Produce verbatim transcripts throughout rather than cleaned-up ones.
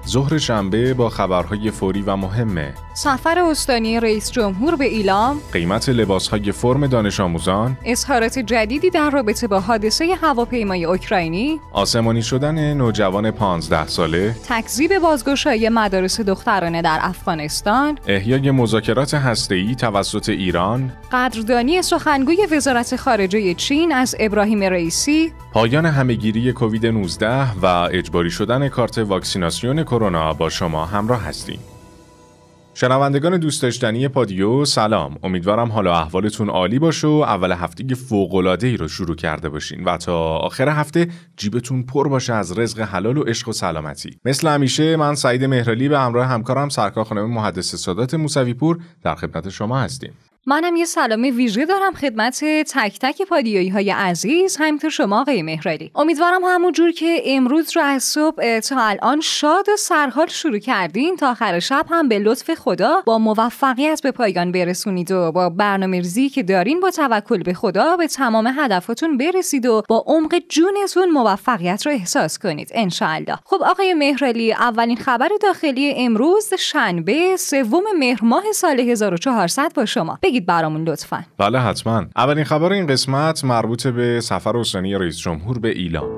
ظهر شنبه با خبرهای فوری و مهمه. سفر استانی رئیس جمهور به ایلام، قیمت لباسهای فرم دانش آموزان، اظهارات جدیدی در رابطه با حادثه هواپیمای اوکراینی، آسمانی شدن نوجوان پانزده ساله، تکذیب بازگشایی مدارس دخترانه در افغانستان، احیای مذاکرات هسته‌ای توسط ایران، قدردانی سخنگوی وزارت خارجه چین از ابراهیم رئیسی، پایان همهگیری کووید نوزده و اجباری شدن کارت واکسیناسیون کرونا. با شما همراه هستیم. شنوندگان دوست داشتنی پادیو، سلام. امیدوارم حال و احوالتون عالی باشه و اول هفته فوق‌العاده‌ای رو شروع کرده باشین و تا آخر هفته جیبتون پر باشه از رزق حلال و عشق و سلامتی. مثل همیشه من سعید مهرالی به همراه همکارم سرکار خانم محدث سادات موسوی پور در خدمت شما هستیم. منم یه سلام ویژه دارم خدمت تک تک پادیویی های عزیز، همینطور شما آقای مهرالی. امیدوارم همون جور که امروز رو از صبح تا الان شاد و سرحال شروع کردین تا آخر شب هم به لطف خدا با موفقیت به پایان برسونید و با برنامه‌ریزی که دارین با توکل به خدا به تمام هدفاتون برسید و با عمق جونتون موفقیت رو احساس کنید ان شاء الله. خب آقای مهرالی، اولین خبر داخلی امروز شنبه سوم مهر ماه سال هزار و چهارصد با شما. بگید برامون لطفاً. بله حتما. اولین خبر این قسمت مربوط به سفر استانی رئیس جمهور به ایلام.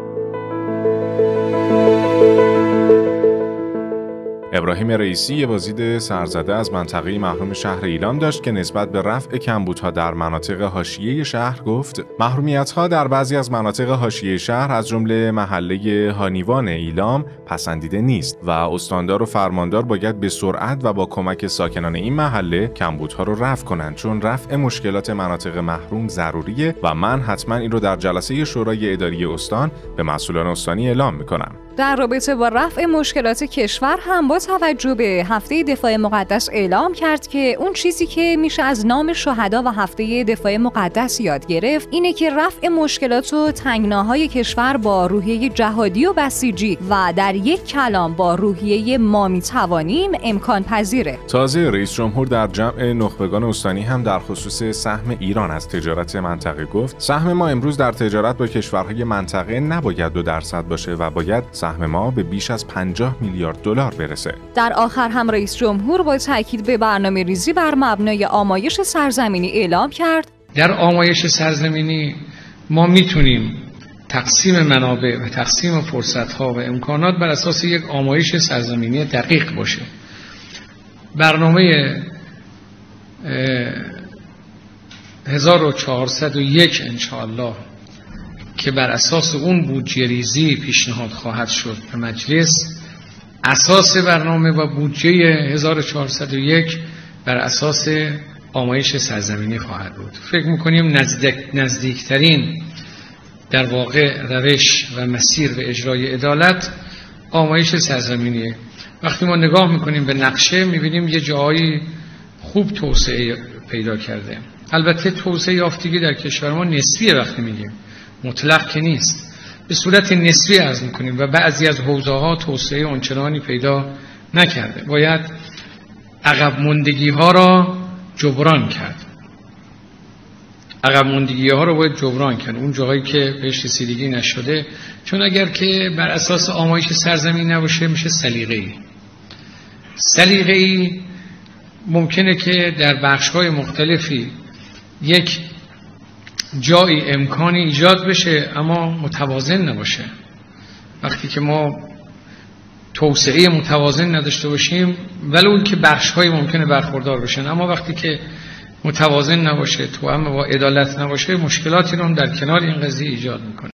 ابراهیم رئیسی یه بازدید سرزده از منطقه محروم شهر ایلام داشت که نسبت به رفع کمبودها در مناطق حاشیه شهر گفت محرومیت‌ها در بعضی از مناطق حاشیه شهر از جمله محله هانیوان ایلام پسندیده نیست و استاندار و فرماندار باید به سرعت و با کمک ساکنان این محله کمبودها رو رفع کنند، چون رفع مشکلات مناطق محروم ضروریه و من حتما این رو در جلسه شورای اداری استان به مسئولان استانی اعلام می‌کنم. در رابطه با رفع مشکلات کشور هم با توجه به هفته دفاع مقدس اعلام کرد که اون چیزی که میشه از نام شهدا و هفته دفاع مقدس یاد گرفت اینه که رفع مشکلات و تنگناهای کشور با روحیه جهادی و بسیجی و در یک کلام با روحیه ما میتوانیم امکان پذیره. تازه رئیس جمهور در جمع نخبگان استانی هم در خصوص سهم ایران از تجارت منطقه گفت سهم ما امروز در تجارت با کشورهای منطقه نباید دو درصد باشه و باید سهم ما به بیش از پنجاه میلیارد دلار برسه. در آخر هم رئیس جمهور با تاکید به برنامه ریزی بر مبنای آمایش سرزمینی اعلام کرد در آمایش سرزمینی ما میتونیم تقسیم منابع و تقسیم فرصت‌ها و امکانات بر اساس یک آمایش سرزمینی دقیق باشه. برنامه هزار و چهارصد و یک انشاءالله که بر اساس اون بودجه ریزی پیشنهاد خواهد شد به مجلس، اساس برنامه و بودجه هزار و چهارصد و یک بر اساس آمایش سرزمینی خواهد بود. فکر میکنیم نزدیک نزدیکترین در واقع روش و مسیر به اجرای عدالت آمایش سرزمینیه. وقتی ما نگاه میکنیم به نقشه میبینیم یه جایی خوب توسعه پیدا کرده. البته توسعه یافتگی در کشور ما نسبیه، وقتی میگیم مطلق که نیست، به صورت نسبی عرض میکنیم و بعضی از حوزه‌ها توسعه آنچنانی پیدا نکرده. باید عقب ماندگی ها را جبران کرد. عقب ماندگی ها را باید جبران کرد، اون جاهایی که بهش رسیدگی نشده، چون اگر که بر اساس آمایش سرزمین نباشه میشه سلیقه‌ای. سلیقه‌ای ممکنه که در بخش‌های مختلفی یک جایی امکانی ایجاد بشه اما متوازن نباشه. وقتی که ما توسعه متوازن نداشته باشیم ولو که بخش‌های ممکنه برخوردار بشن، اما وقتی که متوازن نباشه، توأم با عدالت نباشه، مشکلاتی رو در کنار این قضیه ایجاد میکنه.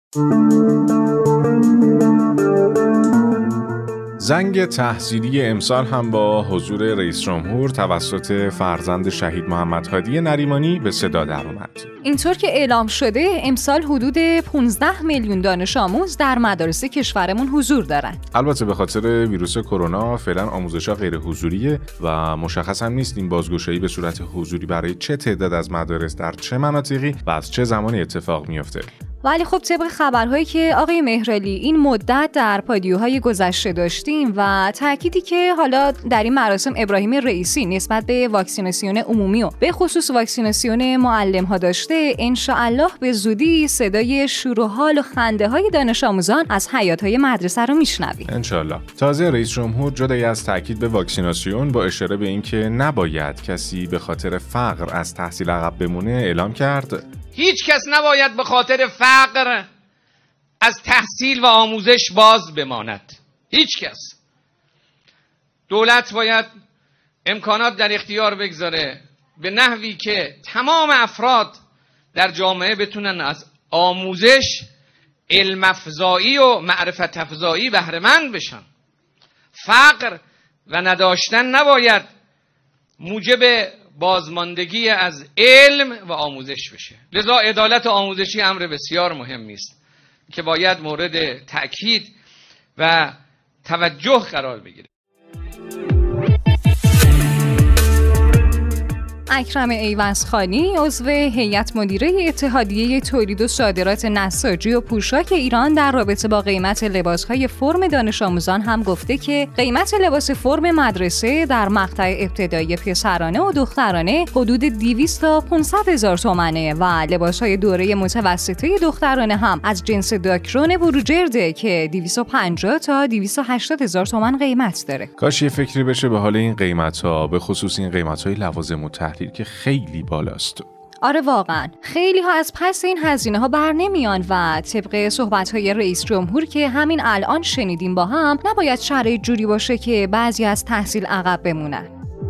زنگ تحصیلی امسال هم با حضور رئیس جمهور توسط فرزند شهید محمد هادی نریمانی به صدا در اومد. اینطور که اعلام شده امسال حدود پانزده میلیون دانش آموز در مدارس کشورمون حضور دارن. البته به خاطر ویروس کرونا فعلا آموزش‌ها غیر حضوریه و مشخص هم نیست این بازگشایی به صورت حضوری برای چه تعداد از مدارس در چه مناطقی و از چه زمانی اتفاق میفته. ولی خب طبق خبرهایی که آقای مهرعلی این مدت در پادیوهای گذشته داشتیم و تأکیدی که حالا در این مراسم ابراهیم رئیسی نسبت به واکسیناسیون عمومی و به خصوص واکسیناسیون معلم ها داشته، انشاءالله به زودی صدای شور و حال و خنده های دانش آموزان از حیاط های مدرسه رو میشنویم انشاءالله. تازه رئیس جمهور جدای از تاکید به واکسیناسیون با اشاره به اینکه نباید کسی به خاطر فقر از تحصیل عقب بمونه اعلام کرد هیچ کس نباید به خاطر فقر از تحصیل و آموزش باز بماند. هیچ کس. دولت باید امکانات در اختیار بگذاره به نحوی که تمام افراد در جامعه بتونن از آموزش، علم افزایی و معرفت افزایی بهره مند بشن. فقر و نداشتن نباید موجب بازماندگی از علم و آموزش بشه. لذا عدالت آموزشی امر بسیار مهمی است که باید مورد تأکید و توجه قرار بگیره. اکرم ایوزخانی عضو هیئت مدیره اتحادیه تولید و صادرات نساجی و پوشاک ایران در رابطه با قیمت لباس‌های فرم دانش آموزان هم گفته که قیمت لباس فرم مدرسه در مقطع ابتدایی پسرانه و دخترانه حدود دویست تا پانصد هزار تومانه و لباس‌های دوره متوسطه دخترانه هم از جنس داکرون بروجرده که دویست و پنجاه تا دویست و هشتاد هزار تومان قیمت داره. کاش یه فکری بشه به حال این قیمت‌ها، به خصوص این قیمت‌های لوازم التحریر که خیلی بالاست. آره واقعا خیلی ها از پس این هزینه ها بر نمیان و طبق صحبت های رئیس جمهور که همین الان شنیدیم با هم، نباید شرایط جوری باشه که بعضی از تحصیل عقب بمونن.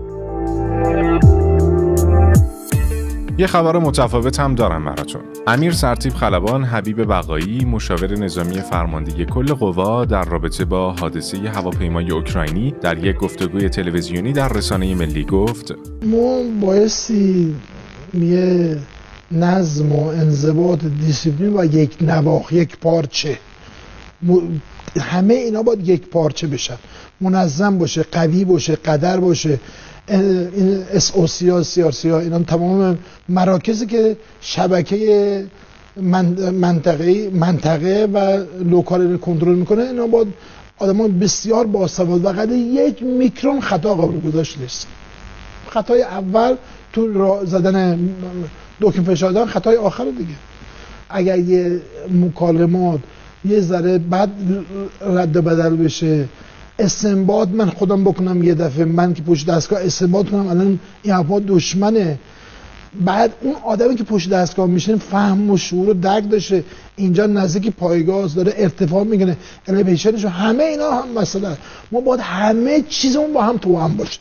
یه خبر متفاوت هم دارم براتون. امیر سرتیپ خلبان حبیب بقایی، مشاور نظامی فرماندهی کل قوا در رابطه با حادثه هواپیمای اوکراینی، در یک گفتگوی تلویزیونی در رسانه ملی گفت: ما بایستی یه نظم و انضباط دیسیپلین و یک نواخ، یک پارچه، همه اینا باید یک پارچه بشن، منظم باشه، قوی باشه، قدر باشه. این اس او سی ها، سی آر سی ها، اینا تمام مراکزی که شبکه منطقه منطقه و لوکال رو کنترل میکنه، اینا باید آدمان بسیار باسواد و قدر یک میکرون خطا قابل گذاشت نیست. خطای اول تو راه زدن دکمه فشار دادن، خطای آخر دیگه. اگر یه مکالمات یه ذره بد رد و بدل بشه، استنباط من خودم بکنم یه دفعه، من که پشت دستگاه استنباط کنم الان این حرفا دشمنه، بعد اون آدمی که پشت دستگاه میشینه فهم و شعور و درک داشته، اینجا نزدیک پایگاه داره ارتفاع میگنه، الیویشنش، همه اینا هم مثلا ما باید همه چیزمون با هم تو هم باشه.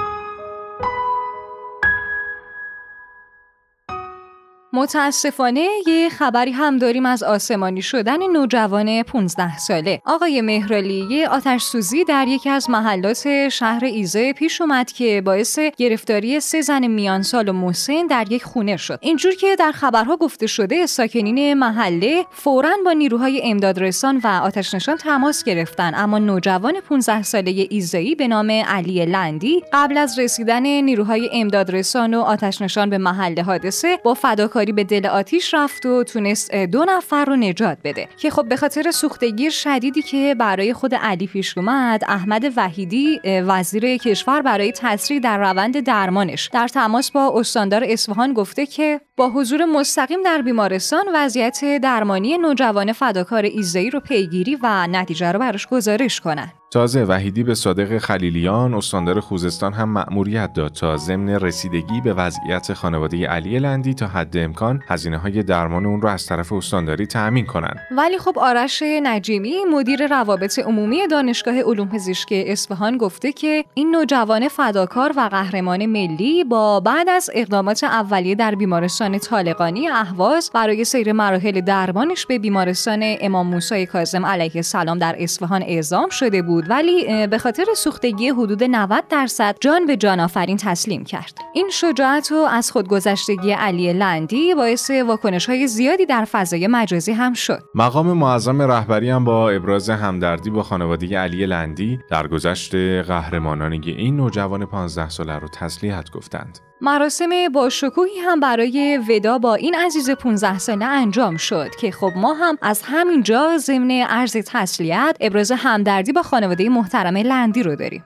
متاسفانه یه خبری هم داریم از آسمانی شدن نوجوان پانزده ساله. آقای مهرعلی، یه آتش سوزی در یکی از محلات شهر ایزه پیش اومد که باعث گرفتاری سه زن میان سال و مسن در یک خونه شد. اینجور که در خبرها گفته شده، ساکنین محله فوراً با نیروهای امدادرسان و آتش نشان تماس گرفتن، اما نوجوان پانزده ساله ایزه‌ای به نام علی لندی قبل از رسیدن نیروهای امدادرسان و آتش نشان به محل حادثه با فداکاری به دل آتیش رفت و تونست دو نفر رو نجات بده که خب به خاطر سوختگی شدیدی که برای خود علی پیش اومد، احمد وحیدی وزیر کشور برای تسریع در روند درمانش در تماس با استاندار اصفهان گفته که با حضور مستقیم در بیمارستان وضعیت درمانی نوجوان فداکار ایزه‌ای رو پیگیری و نتیجه رو براش گزارش کنن. تازه وحیدی به صادق خلیلیان استاندار خوزستان هم مأموریت داد تا ضمن رسیدگی به وضعیت خانواده علی لندی تا حد امکان هزینه‌های درمان اون رو از طرف استانداری تأمین کنن. ولی خب آرش نجیمی مدیر روابط عمومی دانشگاه علوم پزشکی اصفهان گفته که این نوجوان فداکار و قهرمان ملی با بعد از اقدامات اولیه در بیمارستان طالقانی اهواز برای سیر مراحل درمانش به بیمارستان امام موسی کاظم علیه السلام در اصفهان اعزام شده بود، ولی به خاطر سوختگی حدود نود درصد جان به جان آفرین تسلیم کرد. این شجاعت و از خودگذشتگی علی لندی باعث واکنش‌های زیادی در فضای مجازی هم شد. مقام معظم رهبری هم با ابراز همدردی با خانواده علی لندی درگذشت قهرمانانه این نوجوان پانزده ساله رو تسلیت گفتند. مراسم با شکوهی هم برای ودا با این عزیز پانزده ساله انجام شد که خب ما هم از همینجا ضمن عرض تسلیت ابراز همدردی با خانواده محترم لندی رو داریم.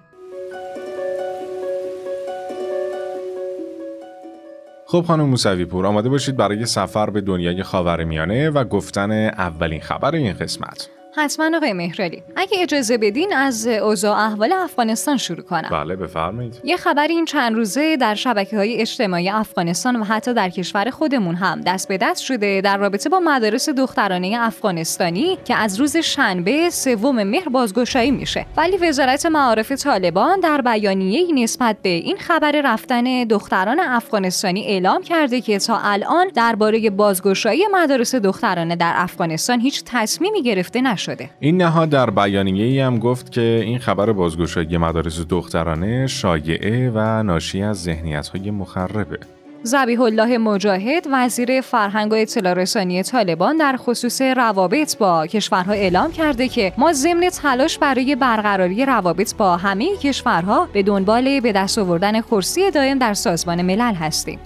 خب خانم موسوی پور، آماده باشید برای سفر به دنیای خاورمیانه و گفتن اولین خبر این قسمت. حتما آقای مهرعلی. اگه اجازه بدین از اوضاع احوال افغانستان شروع کنم. بله بفرمایید. یه خبر این چند روزه در شبکه‌های اجتماعی افغانستان و حتی در کشور خودمون هم دست به دست شده در رابطه با مدارس دخترانه افغانستانی که از روز شنبه سوم مهر بازگشایی میشه. ولی وزارت معارف طالبان در بیانیه‌ای نسبت به این خبر رفتن دختران افغانستانی اعلام کرده که تا الان درباره بازگشایی مدارس دخترانه در افغانستان هیچ تصمیمی گرفته نشده. این نهاد در بیانیه‌ای هم گفت که این خبر بازگشایی مدارس دخترانه شایعه و ناشی از ذهنیت‌های مخربه. ذبیح الله مجاهد وزیر فرهنگ و اطلاع رسانی طالبان در خصوص روابط با کشورها اعلام کرده که ما ضمن تلاش برای برقراری روابط با همه کشورها به دنبال به دست آوردن کرسی دائم در سازمان ملل هستیم.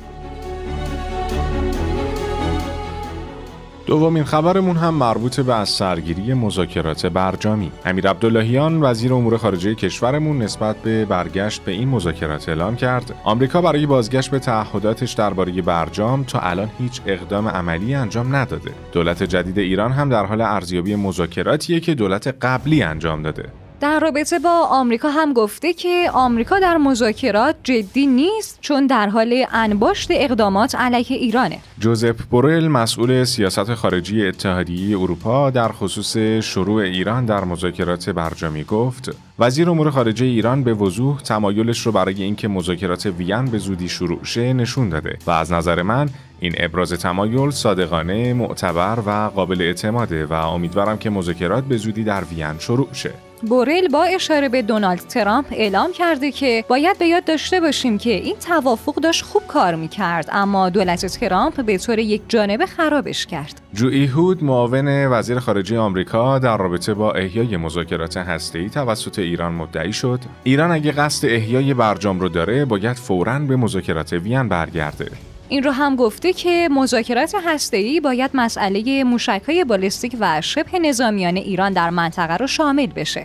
دومین خبرمون هم مربوط به از سرگیری مذاکرات برجامی. امیر عبداللهیان وزیر امور خارجه کشورمون نسبت به برگشت به این مذاکرات اعلام کرد آمریکا برای بازگشت به تعهداتش درباره برجام تا الان هیچ اقدام عملی انجام نداده. دولت جدید ایران هم در حال ارزیابی مذاکراتیه که دولت قبلی انجام داده. در رابطه با آمریکا هم گفته که آمریکا در مذاکرات جدی نیست چون در حال انباشت اقدامات علیه ایرانه. جوزپ بورل مسئول سیاست خارجی اتحادیه اروپا در خصوص شروع ایران در مذاکرات برجامی گفت وزیر امور خارجه ایران به وضوح تمایلش رو برای اینکه مذاکرات وین به زودی شروع شه نشون داده و از نظر من این ابراز تمایل صادقانه، معتبر و قابل اعتماده و امیدوارم که مذاکرات به زودی در وین شروع شه. بورل با اشاره به دونالد ترامپ اعلام کرده که باید به یاد داشته باشیم که این توافق داشت خوب کار میکرد اما دولت ترامپ به طور یک جانبه خرابش کرد. جو ایهود معاون وزیر خارجه آمریکا در رابطه با احیای مذاکرات هسته‌ای توسط ایران مدعی شد ایران اگه قصد احیای برجام رو داره باید فوراً به مذاکرات وین برگرده. این رو هم گفته که مذاکرات هسته‌ای باید مسئله موشک‌های بالستیک و شبه نظامیان ایران در منطقه رو شامل بشه.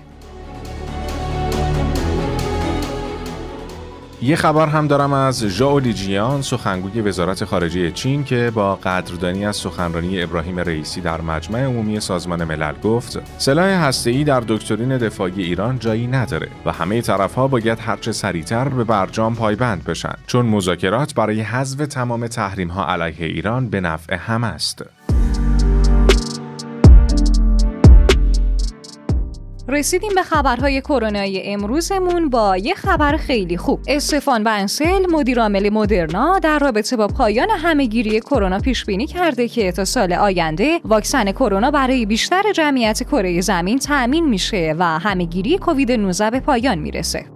یه خبر هم دارم از ژائو لیجیان سخنگوی وزارت خارجه چین که با قدردانی از سخنرانی ابراهیم رئیسی در مجمع عمومی سازمان ملل گفت سلاح هسته‌ای در دکترین دفاعی ایران جایی نداره و همه طرف‌ها باید هرچه سریعتر به برجام پایبند بشن چون مذاکرات برای حذف تمام تحریم‌ها علیه ایران به نفع همه است. رسیدیم به خبرهای کرونایی امروزمون با یه خبر خیلی خوب. استفان بنسل مدیرعامل مدرنا در رابطه با پایان همهگیری کرونا پیش بینی کرده که تا سال آینده واکسن کرونا برای بیشتر جمعیت کره زمین تأمین میشه و همهگیری کووید نوزده به پایان میرسه.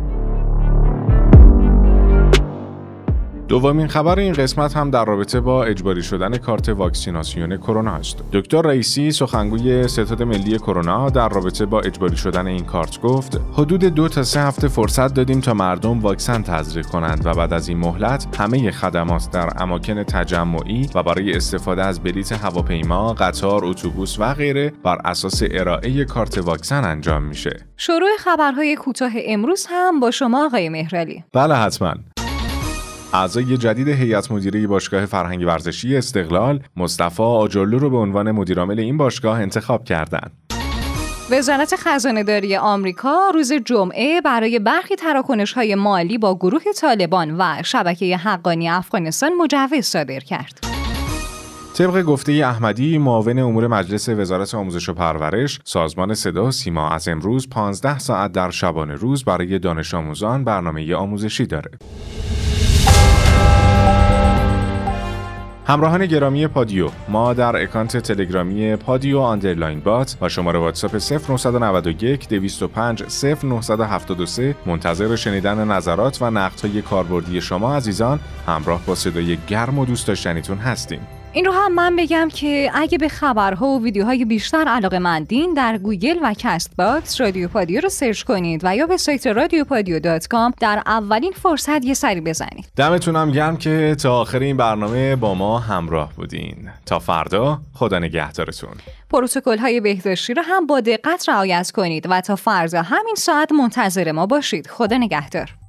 دومین خبر این قسمت هم در رابطه با اجباری شدن کارت واکسیناسیون کرونا است. دکتر رئیسی سخنگوی ستاد ملی کرونا در رابطه با اجباری شدن این کارت گفت حدود دو تا سه هفته فرصت دادیم تا مردم واکسن تزریق کنند و بعد از این مهلت همه خدمات در اماکن تجمعی و برای استفاده از بلیط هواپیما، قطار، اتوبوس و غیره بر اساس ارائه کارت واکسن انجام میشه. شروع خبرهای کوتاه امروز هم با شما آقای مهرعلی. بله حتماً. اعضای جدید هیئت مدیره باشگاه فرهنگی ورزشی استقلال مصطفی آجرلو رو به عنوان مدیرعامل این باشگاه انتخاب کردند. وزارت خزانه‌داری آمریکا روز جمعه برای برخی تراکنش‌های مالی با گروه طالبان و شبکه حقانی افغانستان مجوز صادر کرد. طبق گفته احمدی معاون امور مجلس وزارت آموزش و پرورش سازمان صدا و سیما از امروز پانزده ساعت در شبانه روز برای دانش آموزان برنامه آموزشی داره. همراهان گرامی پادیو، ما در اکانت تلگرامی پادیو آندرلاین بات و شماره واتساپ صفر نه نه یک دویست و پنج صفر نه هفت سه منتظر شنیدن نظرات و نقدهای کاربردی شما عزیزان همراه با صدای گرم و دوست داشتنیتون هستیم. این رو هم من بگم که اگه به خبرها و ویدیوهای بیشتر علاقه‌مندین، در گوگل و کست باکس رادیو پادیو رو سرچ کنید و یا به سایت رادیو پادیو دات کام در اولین فرصت یه سری بزنید. دمتونم گرم که تا آخر این برنامه با ما همراه بودین. تا فردا، خدا نگهدارتون. پروتکل‌های بهداشتی رو هم با دقت رعایت کنید و تا فردا همین ساعت منتظر ما باشید. خدا نگهدار.